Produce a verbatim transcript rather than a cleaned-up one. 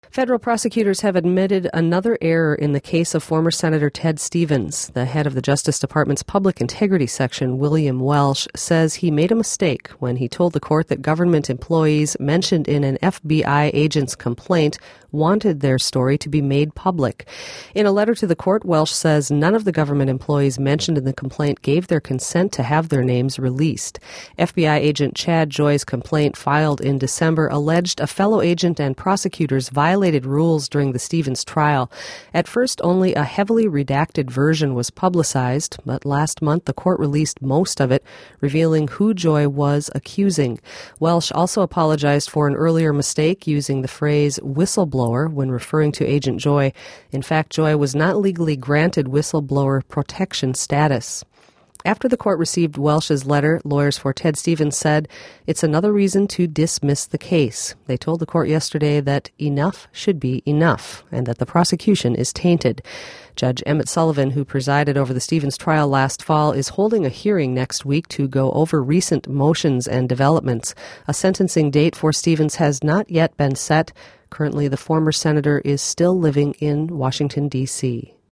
Federal prosecutors have admitted another error in the case of former Senator Ted Stevens. The head of the Justice Department's Public Integrity Section, William Welsh, says he made a mistake when he told the court that government employees mentioned in an F B I agent's complaint wanted their story to be made public. In a letter to the court, Welsh says none of the government employees mentioned in the complaint gave their consent to have their names released. F B I agent Chad Joy's complaint, filed in December, alleged a fellow agent and prosecutors violated rules during the Stevens trial. At first, only a heavily redacted version was publicized, but last month the court released most of it, revealing who Joy was accusing. Welsh also apologized for an earlier mistake using the phrase whistleblower when referring to Agent Joy. In fact, Joy was not legally granted whistleblower protection status. After the court received Welsh's letter, lawyers for Ted Stevens said it's another reason to dismiss the case. They told the court yesterday that enough should be enough and that the prosecution is tainted. Judge Emmett Sullivan, who presided over the Stevens trial last fall, is holding a hearing next week to go over recent motions and developments. A sentencing date for Stevens has not yet been set. Currently, the former senator is still living in Washington, D C